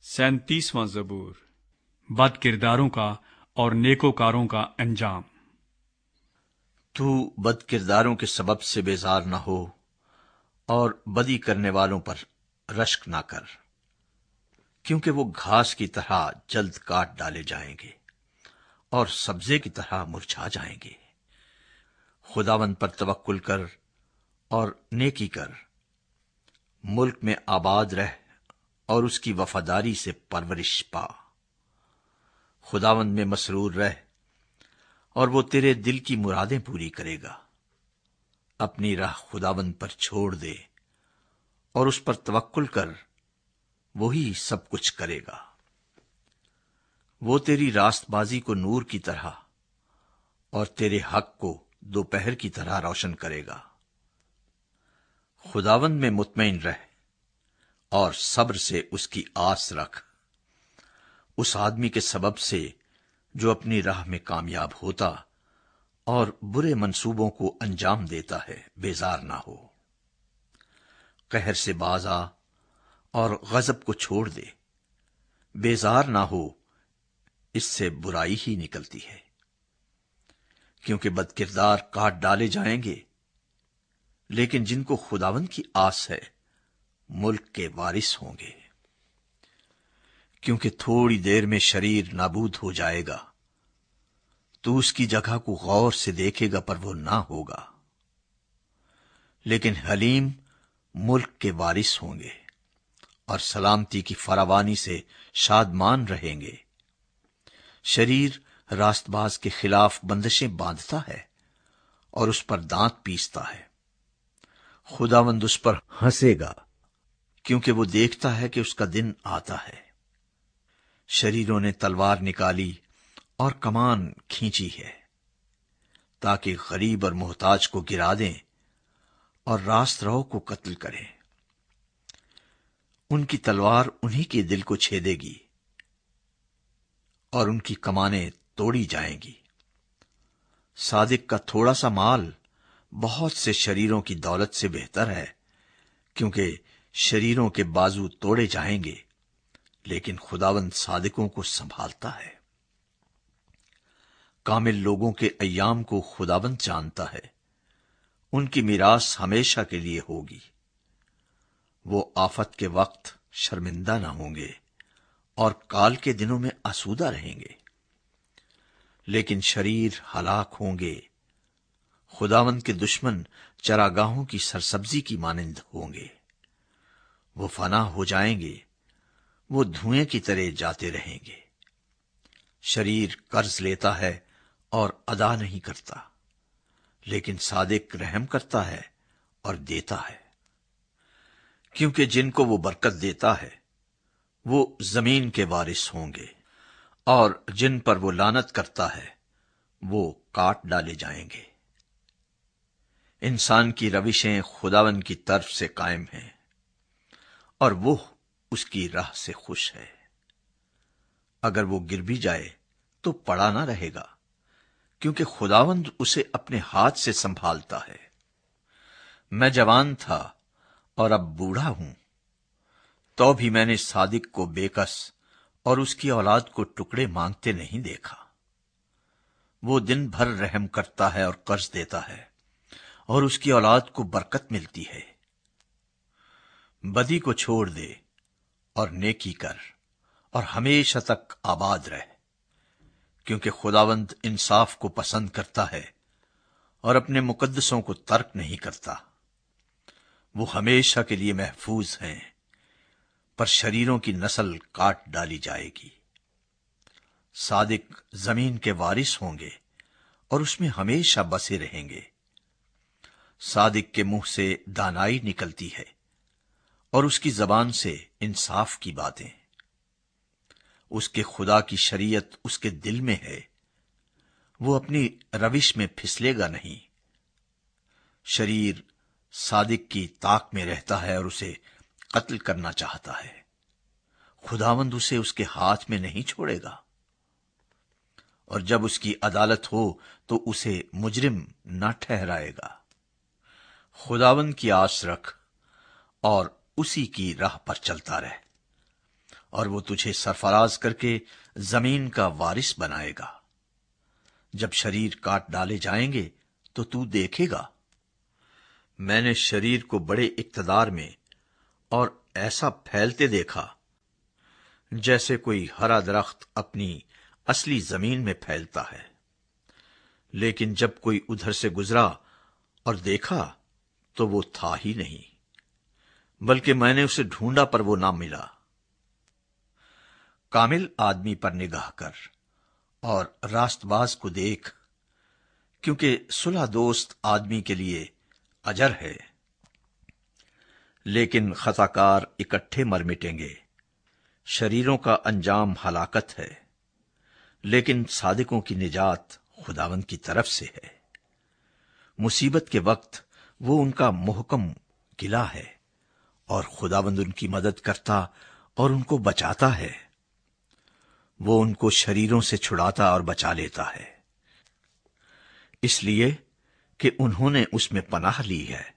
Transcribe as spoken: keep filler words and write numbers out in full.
سینتیسواں زبور، بد کرداروں کا اور نیکوکاروں کا انجام۔ تو بد کرداروں کے سبب سے بیزار نہ ہو اور بدی کرنے والوں پر رشک نہ کر، کیونکہ وہ گھاس کی طرح جلد کاٹ ڈالے جائیں گے اور سبزے کی طرح مرجھا جائیں گے۔ خداوند پر توکل کر اور نیکی کر، ملک میں آباد رہ اور اس کی وفاداری سے پرورش پا۔ خداوند میں مسرور رہ اور وہ تیرے دل کی مرادیں پوری کرے گا۔ اپنی راہ خداوند پر چھوڑ دے اور اس پر توکل کر، وہی سب کچھ کرے گا۔ وہ تیری راست بازی کو نور کی طرح اور تیرے حق کو دوپہر کی طرح روشن کرے گا۔ خداوند میں مطمئن رہ اور صبر سے اس کی آس رکھ۔ اس آدمی کے سبب سے جو اپنی راہ میں کامیاب ہوتا اور برے منصوبوں کو انجام دیتا ہے، بیزار نہ ہو۔ قہر سے باز آ اور غضب کو چھوڑ دے، بیزار نہ ہو، اس سے برائی ہی نکلتی ہے۔ کیونکہ بد کردار کاٹ ڈالے جائیں گے، لیکن جن کو خداوند کی آس ہے ملک کے وارث ہوں گے۔ کیونکہ تھوڑی دیر میں شریر نابود ہو جائے گا، تو اس کی جگہ کو غور سے دیکھے گا پر وہ نہ ہوگا۔ لیکن حلیم ملک کے وارث ہوں گے اور سلامتی کی فراوانی سے شادمان رہیں گے۔ شریر راست باز کے خلاف بندشیں باندھتا ہے اور اس پر دانت پیستا ہے۔ خداوند اس پر ہنسے گا، کیونکہ وہ دیکھتا ہے کہ اس کا دن آتا ہے۔ شریروں نے تلوار نکالی اور کمان کھینچی ہے، تاکہ غریب اور محتاج کو گرا دیں اور راست رو کو قتل کریں۔ ان کی تلوار انہی کے دل کو چھیدے گی اور ان کی کمانیں توڑی جائیں گی۔ صادق کا تھوڑا سا مال بہت سے شریروں کی دولت سے بہتر ہے، کیونکہ شریروں کے بازو توڑے جائیں گے، لیکن خداوند صادقوں کو سنبھالتا ہے۔ کامل لوگوں کے ایام کو خداوند جانتا ہے، ان کی میراث ہمیشہ کے لیے ہوگی۔ وہ آفت کے وقت شرمندہ نہ ہوں گے اور کال کے دنوں میں آسودہ رہیں گے۔ لیکن شریر ہلاک ہوں گے، خداوند کے دشمن چراگاہوں کی سرسبزی کی مانند ہوں گے۔ وہ فنا ہو جائیں گے، وہ دھوئیں کی طرح جاتے رہیں گے۔ شریر قرض لیتا ہے اور ادا نہیں کرتا، لیکن صادق رحم کرتا ہے اور دیتا ہے۔ کیونکہ جن کو وہ برکت دیتا ہے وہ زمین کے وارث ہوں گے، اور جن پر وہ لعنت کرتا ہے وہ کاٹ ڈالے جائیں گے۔ انسان کی روشیں خداوند کی طرف سے قائم ہیں، اور وہ اس کی راہ سے خوش ہے۔ اگر وہ گر بھی جائے تو پڑا نہ رہے گا، کیونکہ خداوند اسے اپنے ہاتھ سے سنبھالتا ہے۔ میں جوان تھا اور اب بوڑھا ہوں، تو بھی میں نے صادق کو بے کس اور اس کی اولاد کو ٹکڑے مانگتے نہیں دیکھا۔ وہ دن بھر رحم کرتا ہے اور قرض دیتا ہے، اور اس کی اولاد کو برکت ملتی ہے۔ بدی کو چھوڑ دے اور نیکی کر، اور ہمیشہ تک آباد رہ، کیونکہ خداوند انصاف کو پسند کرتا ہے اور اپنے مقدسوں کو ترک نہیں کرتا۔ وہ ہمیشہ کے لیے محفوظ ہیں، پر شریروں کی نسل کاٹ ڈالی جائے گی۔ صادق زمین کے وارث ہوں گے اور اس میں ہمیشہ بسے رہیں گے۔ صادق کے منہ سے دانائی نکلتی ہے اور اس کی زبان سے انصاف کی باتیں۔ اس کے خدا کی شریعت اس کے دل میں ہے، وہ اپنی روش میں پھسلے گا نہیں۔ شریر صادق کی طاق میں رہتا ہے اور اسے قتل کرنا چاہتا ہے، خداوند اسے اس کے ہاتھ میں نہیں چھوڑے گا۔ اور جب اس کی عدالت ہو تو اسے مجرم نہ ٹھہرائے گا۔ خداوند کی آس رکھ اور اسی کی راہ پر چلتا رہ۔ اور وہ تجھے سرفراز کر کے زمین کا وارث بنائے گا۔ جب شریر کاٹ ڈالے جائیں گے تو تو دیکھے گا، میں نے شریر کو بڑے اقتدار میں اور ایسا پھیلتے دیکھا جیسے کوئی ہرا درخت اپنی اصلی زمین میں پھیلتا ہے۔ لیکن جب کوئی ادھر سے گزرا اور دیکھا تو وہ تھا ہی نہیں، بلکہ میں نے اسے ڈھونڈا پر وہ نہ ملا۔ کامل آدمی پر نگاہ کر اور راست باز کو دیکھ، کیونکہ صلح دوست آدمی کے لیے اجر ہے۔ لیکن خطاکار اکٹھے مر مٹیں گے، شریروں کا انجام ہلاکت ہے، لیکن صادقوں کی نجات خداوند کی طرف سے ہے۔ مصیبت کے وقت وہ ان کا محکم قلعہ ہے، اور خداوند ان کی مدد کرتا اور ان کو بچاتا ہے۔ وہ ان کو شریروں سے چھڑاتا اور بچا لیتا ہے، اس لیے کہ انہوں نے اس میں پناہ لی ہے۔